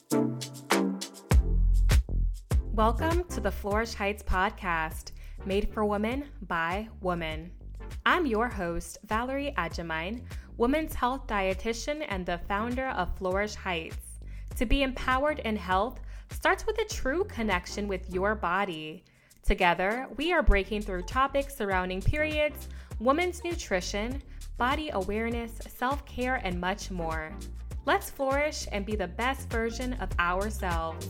Welcome to the Flourish Heights podcast, made for women by women. I'm your host, Valerie Adjamine, women's health dietitian and the founder of Flourish Heights. To be empowered in health starts with a true connection with your body. Together, we are breaking through topics surrounding periods, women's nutrition, body awareness, self-care, and much more. Let's flourish and be the best version of ourselves.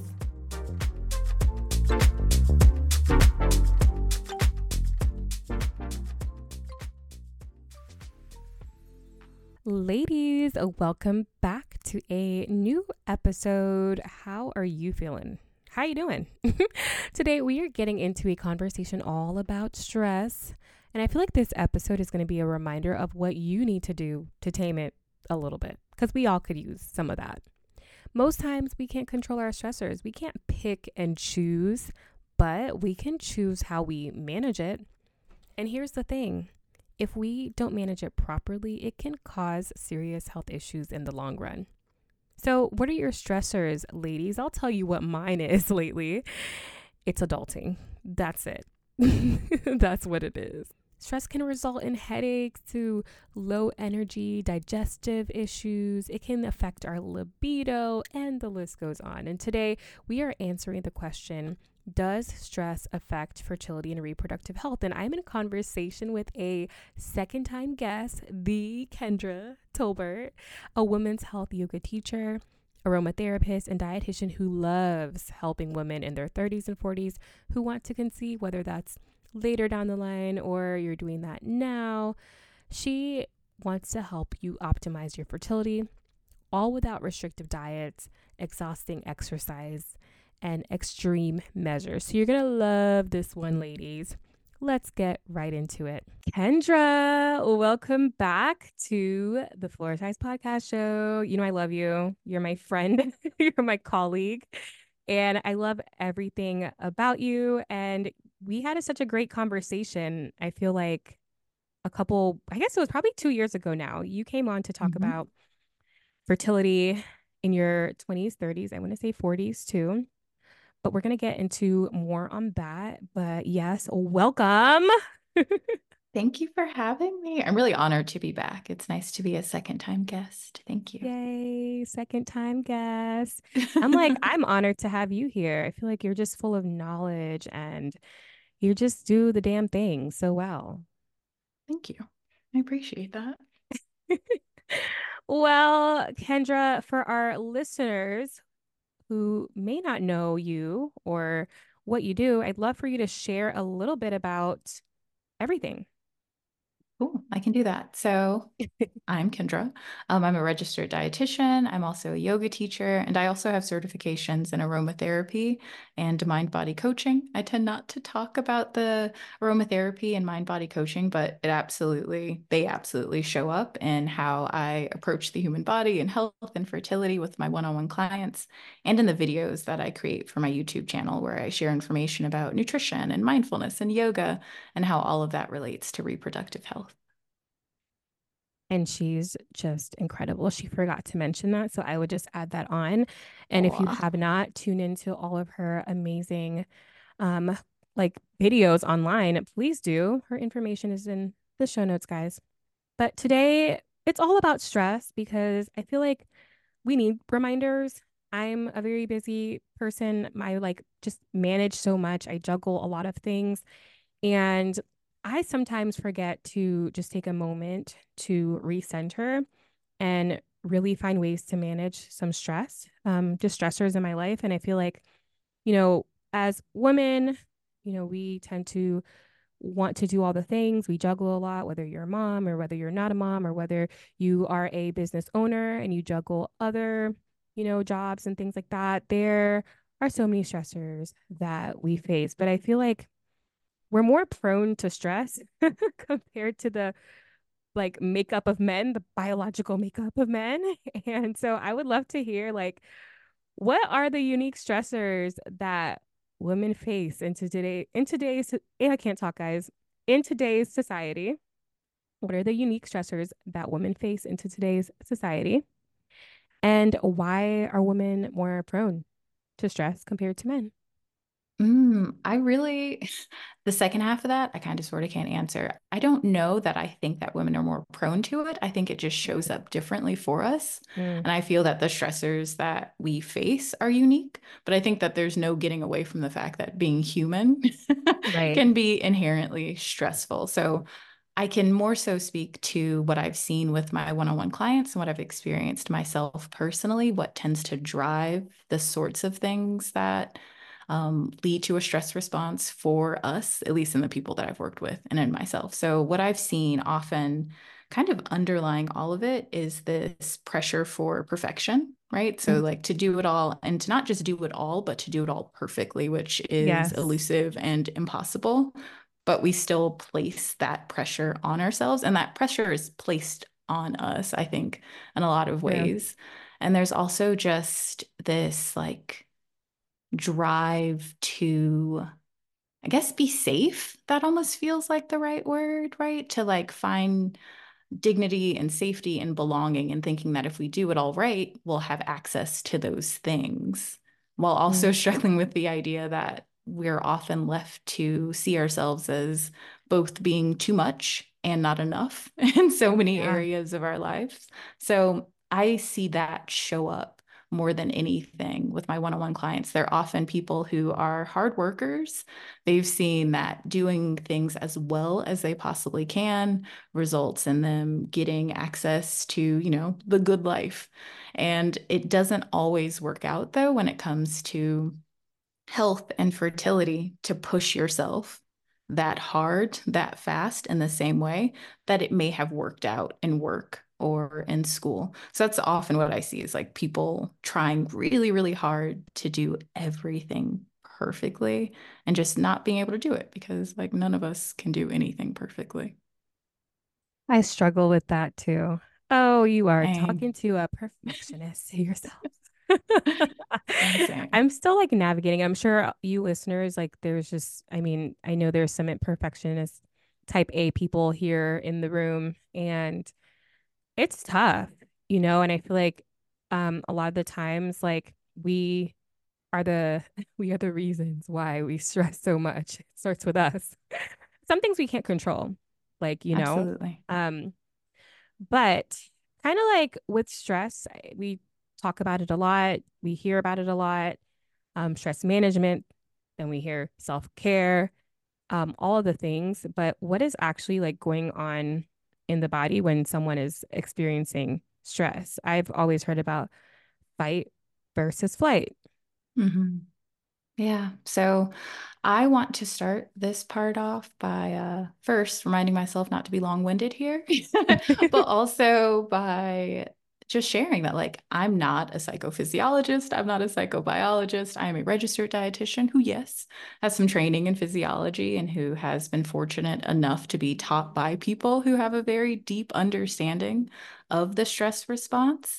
Ladies, welcome back to a new episode. How are you feeling? How are you doing? Today, we are getting into a conversation all about stress. And I feel like this episode is going to be a reminder of what you need to do to tame it a little bit, because we all could use some of that. Most times we can't control our stressors. We can't pick and choose, but we can choose how we manage it. And here's the thing. If we don't manage it properly, it can cause serious health issues in the long run. So what are your stressors, ladies? I'll tell you what mine is lately. It's adulting. That's it. That's what it is. Stress can result in headaches, to low energy, digestive issues. It can affect our libido, and the list goes on. And today we are answering the question, does stress affect fertility and reproductive health? And I'm in conversation with a second-time guest, the Kendra Tolbert, a women's health yoga teacher, aromatherapist, and dietitian who loves helping women in their 30s and 40s who want to conceive, whether that's later down the line or you're doing that now. She wants to help you optimize your fertility, all without restrictive diets, exhausting exercise, and extreme measures. So you're going to love this one, ladies. Let's get right into it. Kendra, welcome back to the Flourish Heights podcast show. You know, I love you. You're my friend. You're my colleague. And I love everything about you. And we had such a great conversation. I feel like I guess it was probably 2 years ago now. You came on to talk about fertility in your 20s, 30s, I want to say 40s too. But we're going to get into more on that. But yes, welcome. Thank you for having me. I'm really honored to be back. It's nice to be a second-time guest. Thank you. Yay, second-time guest. I'm honored to have you here. I feel like you're just full of knowledge and you just do the damn thing so well. Thank you. I appreciate that. Well, Kendra, for our listeners who may not know you or what you do, I'd love for you to share a little bit about everything. Cool. I can do that. So I'm Kendra. I'm a registered dietitian. I'm also a yoga teacher, and I also have certifications in aromatherapy and mind-body coaching. I tend not to talk about the aromatherapy and mind-body coaching, but they absolutely show up in how I approach the human body and health and fertility with my one-on-one clients, and in the videos that I create for my YouTube channel, where I share information about nutrition and mindfulness and yoga and how all of that relates to reproductive health. And she's just incredible. She forgot to mention that, so I would just add that on. And if you have not tuned into all of her amazing videos online, please do. Her information is in the show notes, guys. But today it's all about stress because I feel like we need reminders. I'm a very busy person. I just manage so much. I juggle a lot of things. And I sometimes forget to just take a moment to recenter and really find ways to manage some stress, just stressors in my life. And I feel like, as women, we tend to want to do all the things. We juggle a lot, whether you're a mom or whether you're not a mom or whether you are a business owner and you juggle other, jobs and things like that. There are so many stressors that we face, but I feel like we're more prone to stress compared to the makeup of men, the biological makeup of men. And so I would love to hear what are the unique stressors that women face in today's I can't talk, guys. In today's society. What are the unique stressors that women face into today's society? And why are women more prone to stress compared to men? I really, the second half of that, I kind of sort of can't answer. I don't know that I think that women are more prone to it. I think it just shows up differently for us. Mm, And I feel that the stressors that we face are unique, but I think that there's no getting away from the fact that being human right. can be inherently stressful. So I can more so speak to what I've seen with my one-on-one clients and what I've experienced myself personally, what tends to drive the sorts of things that lead to a stress response for us, at least in the people that I've worked with and in myself. So, what I've seen often kind of underlying all of it is this pressure for perfection, right? So, Mhm. like to do it all and to not just do it all, but to do it all perfectly, which is Yes. elusive and impossible. But we still place that pressure on ourselves, and that pressure is placed on us, I think, in a lot of True. ways. And there's also just this like drive to, I guess, be safe. That almost feels like the right word, right? To like find dignity and safety and belonging and thinking that if we do it all right, we'll have access to those things while also Mm, struggling with the idea that we're often left to see ourselves as both being too much and not enough in so many yeah. areas of our lives. So I see that show up more than anything with my one-on-one clients. They're often people who are hard workers. They've seen that doing things as well as they possibly can results in them getting access to, the good life. And it doesn't always work out though when it comes to health and fertility to push yourself that hard, that fast in the same way that it may have worked out in work or in school. So that's often what I see is like people trying really, really hard to do everything perfectly and just not being able to do it because like none of us can do anything perfectly. I struggle with that too. Oh, you are talking Same. to a perfectionist yourself. Same, same. I'm still like navigating. I'm sure you listeners, like, there's just, I mean, I know there's some perfectionist type A people here in the room, and it's tough, and I feel like a lot of the times, like, we are the we are the reasons why we stress so much. It starts with us. Some things we can't control, like, Absolutely. um, but kind of like with stress, we talk about it a lot. We hear about it a lot. Stress management, then we hear self-care, all of the things. But what is actually like going on in the body when someone is experiencing stress? I've always heard about fight versus flight. Hmm. Yeah. So I want to start this part off by first reminding myself not to be long-winded here, but also by just sharing that, like, I'm not a psychophysiologist, I'm not a psychobiologist. I am a registered dietitian who, yes, has some training in physiology and who has been fortunate enough to be taught by people who have a very deep understanding of the stress response.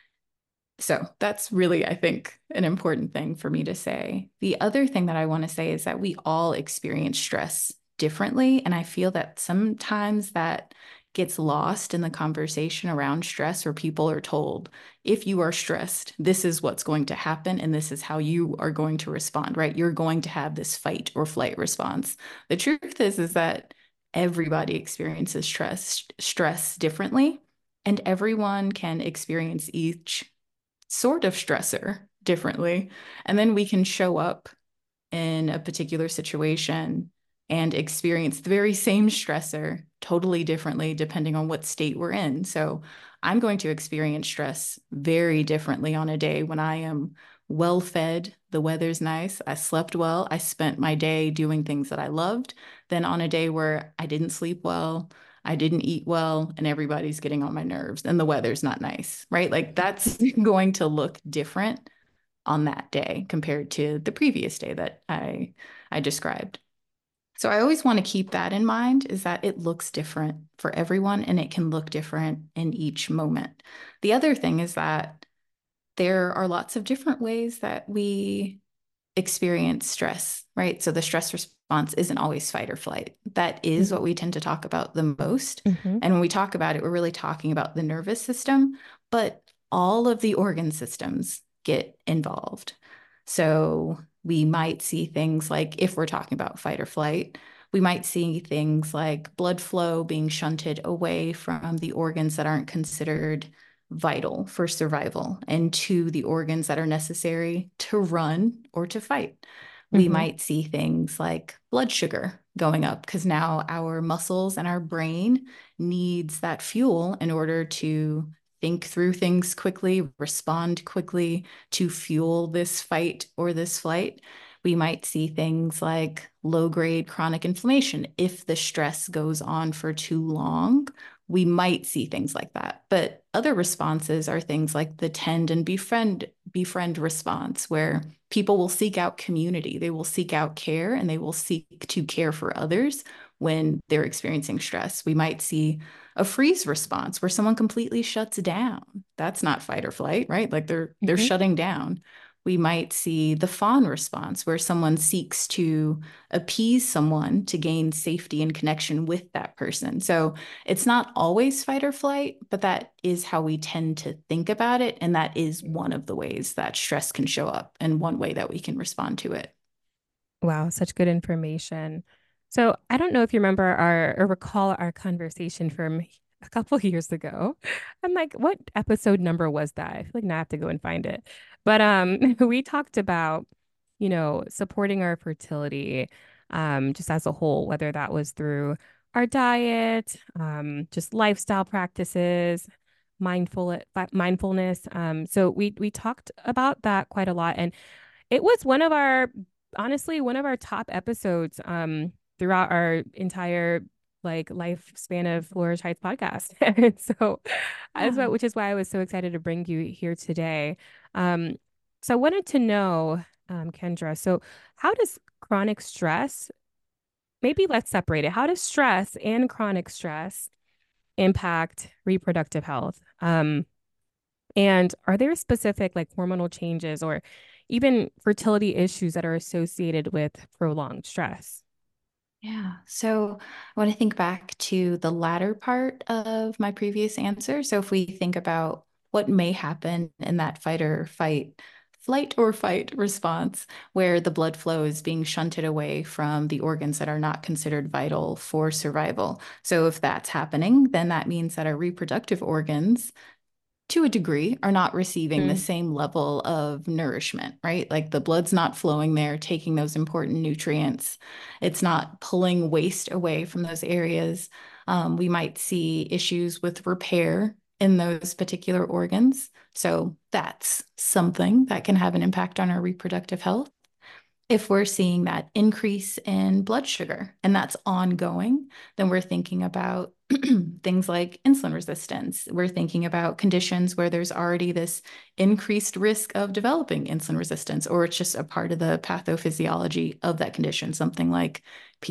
So that's really, I think, an important thing for me to say. The other thing that I want to say is that we all experience stress differently. And I feel that sometimes that gets lost in the conversation around stress, where people are told, if you are stressed, this is what's going to happen and this is how you are going to respond, right? You're going to have this fight or flight response. The truth is that everybody experiences stress differently, and everyone can experience each sort of stressor differently. And then we can show up in a particular situation and experience the very same stressor totally differently depending on what state we're in. So I'm going to experience stress very differently on a day when I am well fed, the weather's nice, I slept well, I spent my day doing things that I loved, than on a day where I didn't sleep well, I didn't eat well, and everybody's getting on my nerves and the weather's not nice, right? Like that's going to look different on that day compared to the previous day that I described. So I always want to keep that in mind, is that it looks different for everyone and it can look different in each moment. The other thing is that there are lots of different ways that we experience stress, right? So the stress response isn't always fight or flight. That is Mhm. what we tend to talk about the most. Mhm. And when we talk about it, we're really talking about the nervous system. But all of the organ systems get involved. So we might see things like, if we're talking about fight or flight, we might see things like blood flow being shunted away from the organs that aren't considered vital for survival and to the organs that are necessary to run or to fight. We Mm-hmm. might see things like blood sugar going up because now our muscles and our brain needs that fuel in order to think through things quickly, respond quickly to fuel this fight or this flight. We might see things like low-grade chronic inflammation. If the stress goes on for too long, we might see things like that. But other responses are things like the tend and befriend response, where people will seek out community, they will seek out care, and they will seek to care for others when they're experiencing stress. We might see a freeze response where someone completely shuts down. That's not fight or flight, right? Like they're Mm-hmm. shutting down. We might see the fawn response where someone seeks to appease someone to gain safety and connection with that person. So it's not always fight or flight, but that is how we tend to think about it. And that is one of the ways that stress can show up and one way that we can respond to it. Wow, such good information. So I don't know if you remember our or recall our conversation from a couple of years ago. I'm like, what episode number was that? I feel like now I have to go and find it. But we talked about, supporting our fertility just as a whole, whether that was through our diet, just lifestyle practices, mindfulness. So we talked about that quite a lot. And it was honestly, one of our top episodes throughout our entire like lifespan of Flourish Heights podcast. And so Yeah. which is why I was so excited to bring you here today. Um, so I wanted to know, Kendra, so how does chronic stress, maybe let's separate it. How does stress and chronic stress impact reproductive health? And are there specific like hormonal changes or even fertility issues that are associated with prolonged stress? Yeah. So I want to think back to the latter part of my previous answer. So if we think about what may happen in that flight or fight response, where the blood flow is being shunted away from the organs that are not considered vital for survival. So if that's happening, then that means that our reproductive organs to a degree, are not receiving the Mm, same level of nourishment, right? Like the blood's not flowing there, taking those important nutrients. It's not pulling waste away from those areas. We might see issues with repair in those particular organs. So that's something that can have an impact on our reproductive health. If we're seeing that increase in blood sugar and that's ongoing, then we're thinking about things like insulin resistance. We're thinking about conditions where there's already this increased risk of developing insulin resistance, or it's just a part of the pathophysiology of that condition, something like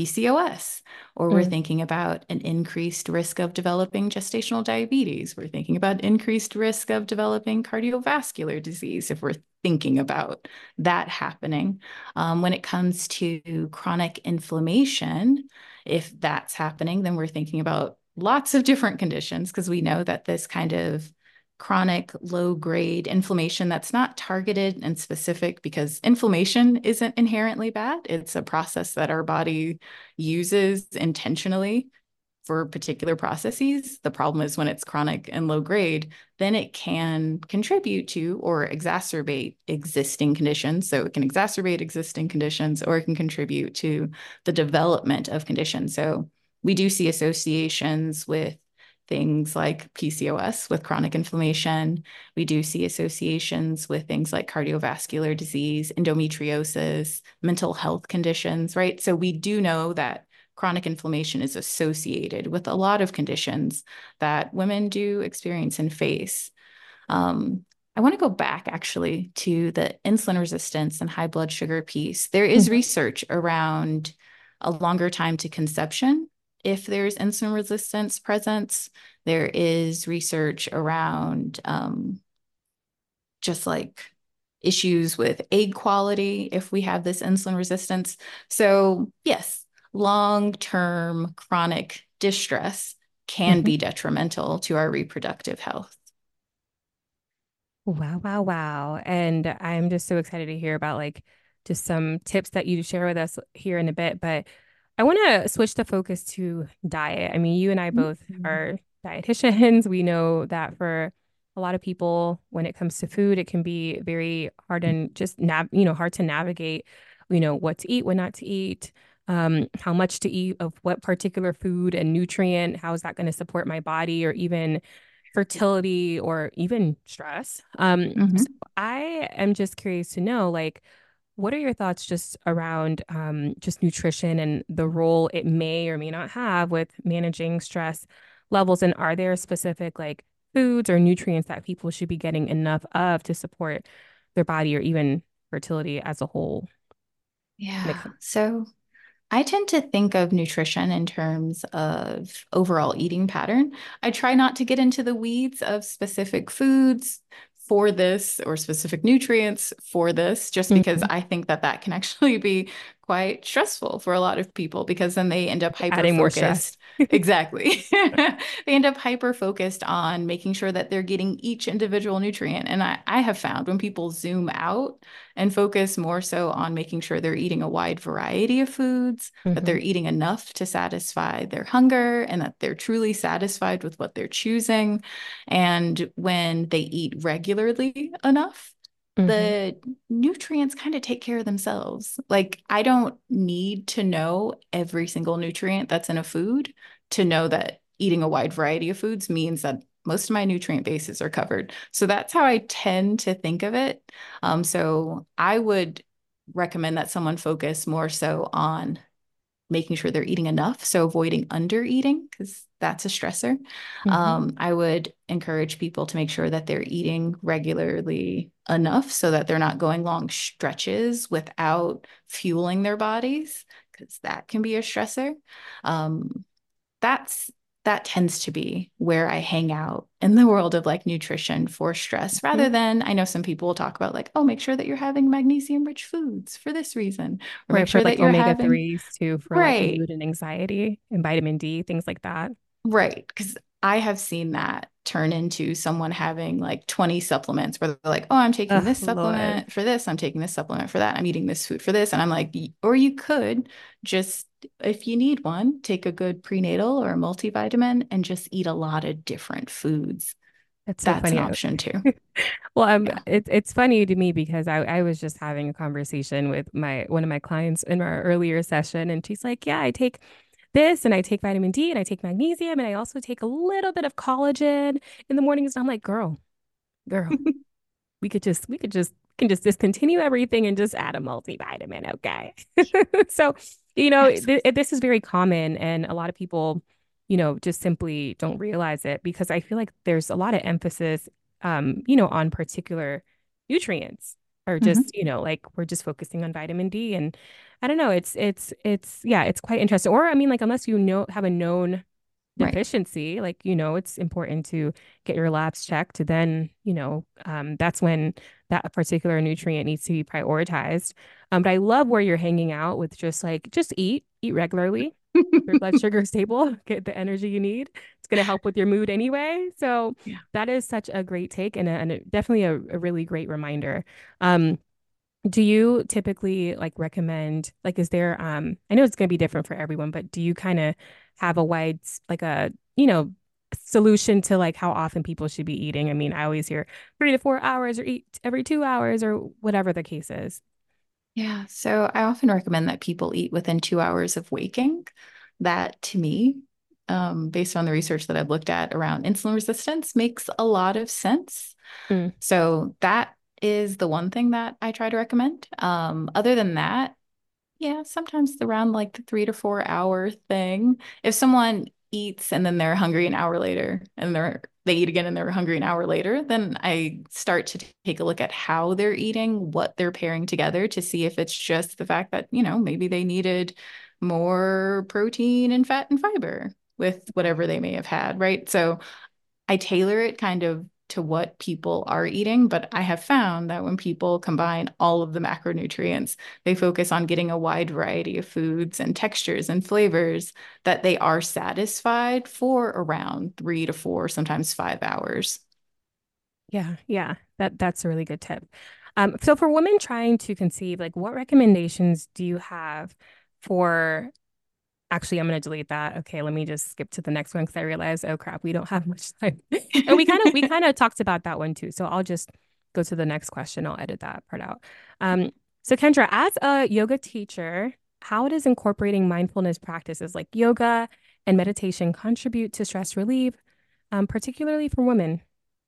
PCOS. Or we're mm, thinking about an increased risk of developing gestational diabetes. We're thinking about increased risk of developing cardiovascular disease if we're thinking about that happening. When it comes to chronic inflammation, if that's happening, then we're thinking about lots of different conditions because we know that this kind of chronic low grade inflammation that's not targeted and specific because inflammation isn't inherently bad. It's a process that our body uses intentionally for particular processes. The problem is when it's chronic and low grade, then it can contribute to or exacerbate existing conditions. So it can exacerbate existing conditions or it can contribute to the development of conditions. So we do see associations with things like PCOS with chronic inflammation. We do see associations with things like cardiovascular disease, endometriosis, mental health conditions, right? So we do know that chronic inflammation is associated with a lot of conditions that women do experience and face. Um, I want to go back actually to the insulin resistance and high blood sugar piece. There is mhm. research around a longer time to conception if there's insulin resistance presence. There is research around just like issues with egg quality if we have this insulin resistance. So, yes, long term chronic distress can Mhm. be detrimental to our reproductive health. Wow, wow, wow. And I'm just so excited to hear about like just some tips that you share with us here in a bit. But I want to switch the focus to diet. I mean, you and I both Mhm. are dietitians. We know that for a lot of people, when it comes to food, it can be very hard and just hard to navigate, what to eat, what not to eat, how much to eat of what particular food and nutrient, how is that going to support my body or even fertility or even stress. So Mhm. I am just curious to know, like, what are your thoughts just around just nutrition and the role it may or may not have with managing stress levels? And are there specific like foods or nutrients that people should be getting enough of to support their body or even fertility as a whole when it Yeah. comes? So I tend to think of nutrition in terms of overall eating pattern. I try not to get into the weeds of specific foods for this or specific nutrients for this, just because Mhm. I think that that can actually be quite stressful for a lot of people because then they end up hyper Adding more stress. focused. Exactly. They end up hyper focused on making sure that they're getting each individual nutrient. And I have found when people zoom out and focus more so on making sure they're eating a wide variety of foods, that they're Hmm. eating enough to satisfy their hunger, and that they're truly satisfied with what they're choosing. And when they eat regularly enough, Hmm. the nutrients kind of take care of themselves. Like, I don't need to know every single nutrient that's in a food to know that eating a wide variety of foods means that most of my nutrient bases are covered. So that's how I tend to think of it. So I would recommend that someone focus more so on making sure they're eating enough. So avoiding under eating, because that's a stressor. Hmm. I would encourage people to make sure that they're eating regularly enough so that they're not going long stretches without fueling their bodies, because that can be a stressor. Um, that's that tends to be where I hang out in the world of like nutrition for stress, rather than I know some people will talk about like, oh, make sure that you're having magnesium rich foods for this reason, or make Right, for sure that like you're omega having 3s too, for like right. mood and anxiety and vitamin D, things like that. Right. Because I have seen that turn into someone having like 20 supplements where they're like, oh, I'm taking Oh, this Lord. supplement for this, I'm taking this supplement for that, I'm eating this food for this. And I'm like, or you could just, if you need one, take a good prenatal or a multivitamin and just eat a lot of different foods. That's so That's an funny. option too. Well, Yeah. it's funny to me because I was just having a conversation with my one of my clients in our earlier session, and she's like, "Yeah, I take this, and I take vitamin D, and I take magnesium, and I also take a little bit of collagen in the mornings." And I'm like, girl, we can just discontinue everything and just add a multivitamin, okay? So, Yes. this is very common and a lot of people, just simply don't realize it because I feel like there's a lot of emphasis on particular nutrients or just, Hmm. like we're just focusing on vitamin D and I don't know, it's yeah, it's quite interesting. Or I mean like unless have a known Right. deficiency, like, it's important to get your labs checked. Then, that's when that particular nutrient needs to be prioritized. But I love where you're hanging out with just like, just eat regularly, keep your blood sugar stable, get the energy you need. It's going to help with your mood anyway. So Yeah. that is such a great take definitely a really great reminder. Um, do you typically like recommend like is there I know it's going to be different for everyone, but do you kind of have a like a, solution to like how often people should be eating? I mean, I always hear 3 to 4 hours or eat every 2 hours or whatever the case is. Yeah. So I often recommend that people eat within 2 hours of waking. That to me, based on the research that I've looked at around insulin resistance, makes a lot of sense. Mm, So that is the one thing that I try to recommend. Other than that, yeah, sometimes around like the 3 to 4 hour thing. If someone eats and then they're hungry an hour later and they eat again and they're hungry an hour later, then I start to take a look at how they're eating, what they're pairing together to see if it's just the fact that, maybe they needed more protein and fat and fiber with whatever they may have had, right? So I tailor it kind of to what people are eating, but I have found that when people combine all of the macronutrients, they focus on getting a wide variety of foods and textures and flavors that they are satisfied for around 3 to 4, sometimes 5 hours. Yeah, yeah. That's a really good tip. So for women trying to conceive, like what recommendations do you have for actually I'm gonna delete that. Okay, let me just skip to the next one because I realized, oh crap, we don't have much time. And we kind of talked about that one too. So I'll just go to the next question. I'll edit that part out. So Kendra, as a yoga teacher, how does incorporating mindfulness practices like yoga and meditation contribute to stress relief, particularly for women?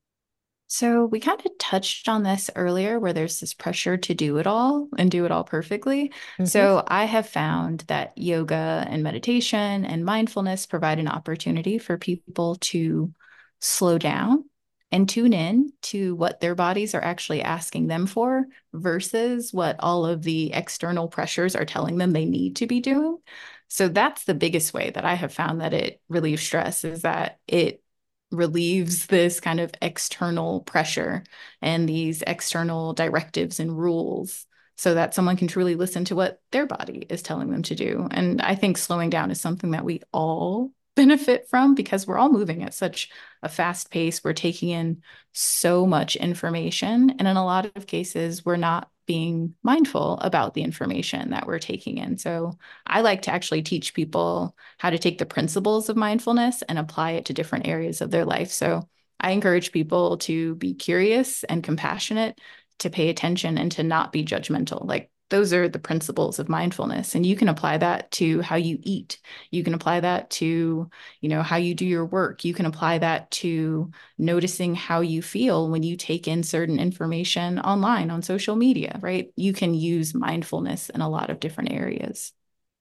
So we kind of touched on this earlier where there's this pressure to do it all and do it all perfectly. Hmm. So I have found that yoga and meditation and mindfulness provide an opportunity for people to slow down and tune in to what their bodies are actually asking them for versus what all of the external pressures are telling them they need to be doing. So that's the biggest way that I have found that it relieves stress is that it relieves this kind of external pressure and these external directives and rules so that someone can truly listen to what their body is telling them to do. And I think slowing down is something that we all benefit from because we're all moving at such a fast pace. We're taking in so much information. And in a lot of cases, we're not being mindful about the information that we're taking in. So I like to actually teach people how to take the principles of mindfulness and apply it to different areas of their life. So I encourage people to be curious and compassionate, to pay attention and to not be judgmental. Like those are the principles of mindfulness. And you can apply that to how you eat. You can apply that to, how you do your work. You can apply that to noticing how you feel when you take in certain information online on social media, right? You can use mindfulness in a lot of different areas.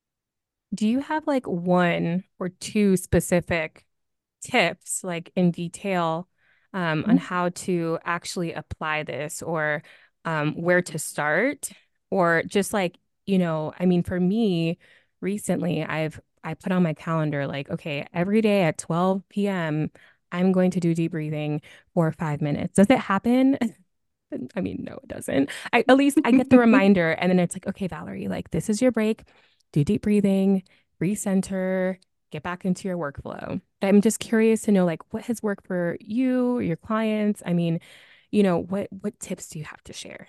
Do you have like one or two specific tips, like in detail, on how to actually apply this or where to start? Or just like, I mean, for me, recently I put on my calendar like, okay, every day at 12 p.m., I'm going to do deep breathing for 5 minutes. Does it happen? I mean, no, it doesn't. At least I get the reminder, and then it's like, okay, Valerie, like this is your break. Do deep breathing, recenter, get back into your workflow. I'm just curious to know, like, what has worked for you, your clients? I mean, what tips do you have to share?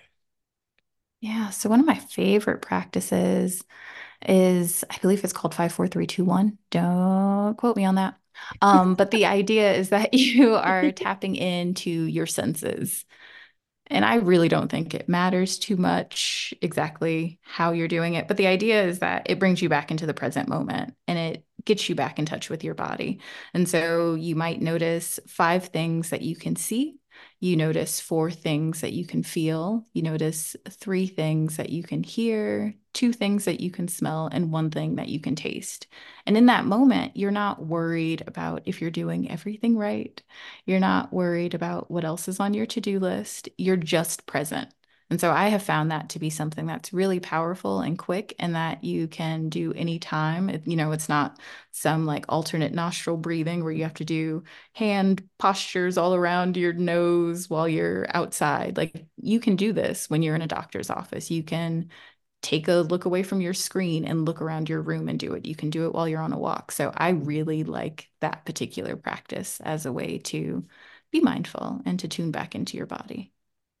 Yeah. So one of my favorite practices is, I believe it's called 5 4 3 2 1. Don't quote me on that. But the idea is that you are tapping into your senses. And I really don't think it matters too much exactly how you're doing it. But the idea is that it brings you back into the present moment and it gets you back in touch with your body. And so you might notice 5 things that you can see. You notice 4 things that you can feel. You notice 3 things that you can hear, 2 things that you can smell, and 1 thing that you can taste. And in that moment, you're not worried about if you're doing everything right. You're not worried about what else is on your to-do list. You're just present. And so I have found that to be something that's really powerful and quick and that you can do anytime. It's not some like alternate nostril breathing where you have to do hand postures all around your nose while you're outside. Like you can do this when you're in a doctor's office. You can take a look away from your screen and look around your room and do it. You can do it while you're on a walk. So I really like that particular practice as a way to be mindful and to tune back into your body.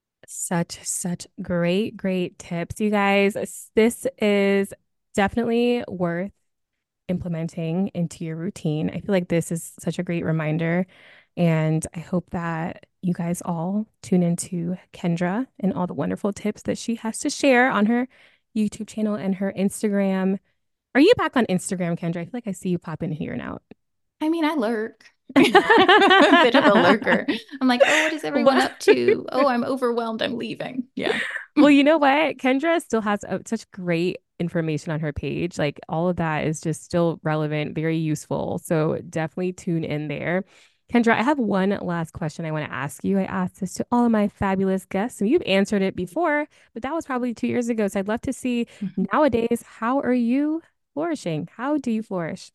Such great, great tips, you guys. This is definitely worth implementing into your routine. I feel like this is such a great reminder. And I hope that you guys all tune into Kendra and all the wonderful tips that she has to share on her YouTube channel and her Instagram. Are you back on Instagram, Kendra? I feel like I see you pop in here and out. I mean, I lurk. I'm a bit of a lurker. I'm like, oh, what is everyone Well, up to? Oh, I'm overwhelmed. I'm leaving. Yeah. well, you know what? Kendra still has such great information on her page. Like all of that is just still relevant, very useful. So definitely tune in there. Kendra, I have one last question I want to ask you. I asked this to all of my fabulous guests, and you've answered it before, but that was probably 2 years ago. So I'd love to see nowadays, how are you flourishing? How do you flourish?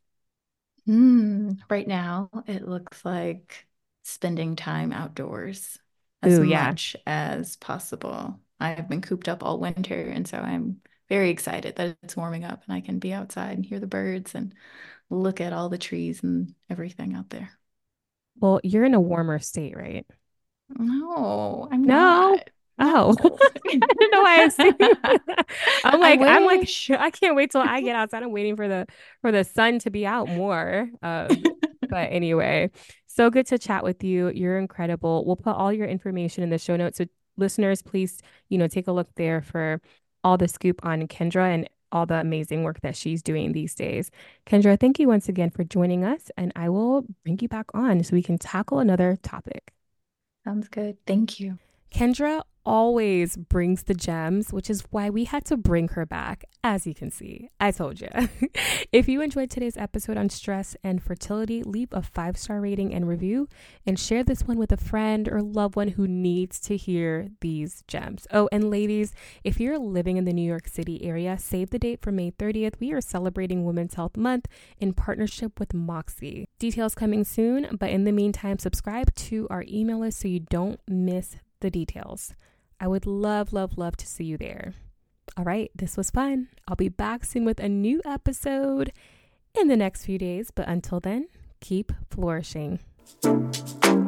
Right now, it looks like spending time outdoors as Ooh, yeah. much as possible. I've been cooped up all winter, and so I'm very excited that it's warming up and I can be outside and hear the birds and look at all the trees and everything out there. Well, you're in a warmer state, right? No, I'm No. not. Oh, No. I don't know why I assumed. I I'm like, wish. I can't wait till I get outside. I'm waiting for the sun to be out more. But anyway, so good to chat with you. You're incredible. We'll put all your information in the show notes. So listeners, please, take a look there for all the scoop on Kendra and all the amazing work that she's doing these days. Kendra, thank you once again for joining us, and I will bring you back on so we can tackle another topic. Sounds good. Thank you. Kendra always brings the gems, which is why we had to bring her back. As you can see, I told you. If you enjoyed today's episode on stress and fertility, leave a 5-star rating and review, and share this one with a friend or loved one who needs to hear these gems. Oh, and ladies, if you're living in the New York City area, save the date for May 30th. We are celebrating Women's Health Month in partnership with Moxie. Details coming soon, but in the meantime, subscribe to our email list so you don't miss the details. I would love, love, love to see you there. All right, this was fun. I'll be back soon with a new episode in the next few days, but until then, keep flourishing.